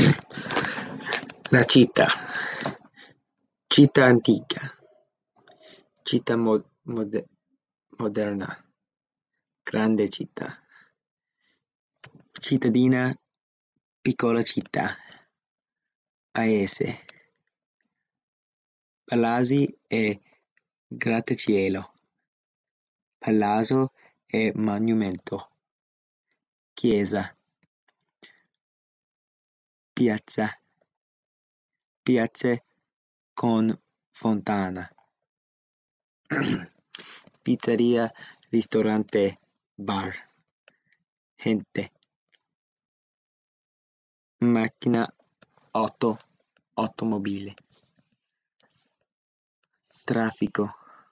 La città. Città antica. Città moderna. Grande città. Cittadina, piccola città. Paese. Palazzi e grattacielo. Palazzo e monumento. Chiesa. Piazza. Piazze con fontana. Pizzeria, ristorante, bar. Gente. Macchina, auto, automobile. Traffico.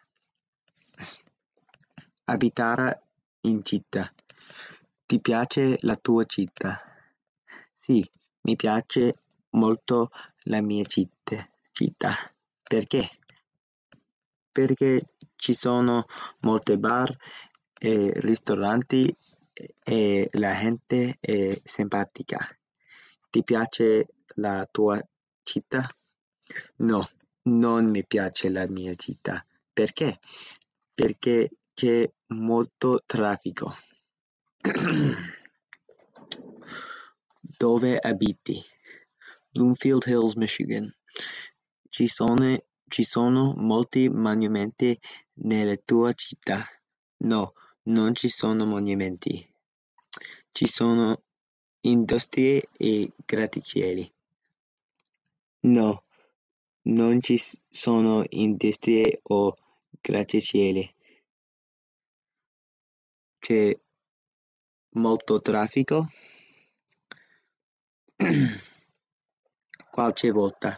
Abitare in città. Ti piace la tua città? Sì, mi piace molto la mia città. Perché? Perché ci sono molte bar e ristoranti e la gente è simpatica. Ti piace la tua città? No, non mi piace la mia città. Perché? Perché c'è molto traffico. Dove abiti? Bloomfield Hills, Michigan. Ci sono molti monumenti nella tua città? No, non ci sono monumenti. Ci sono industrie e grattacieli? No, non ci sono industrie o grattacieli. C'è molto traffico? Qualche volta.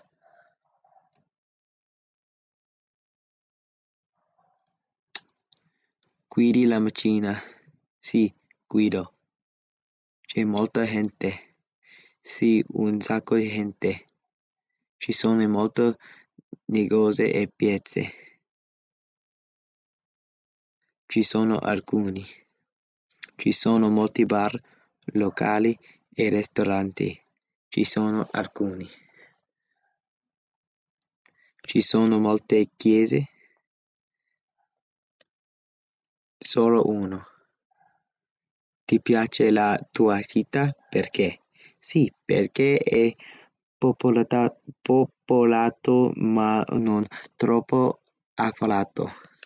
Guidi la macchina? Sì, guido. C'è molta gente? Sì, un sacco di gente. Ci sono molti negozi e piazze. Ci sono alcuni. Ci sono molti bar, locali e ristoranti. Ci sono alcuni. Ci sono molte chiese? Solo uno. Ti piace la tua città? Perché? Sì, perché è popolato ma non troppo affollato.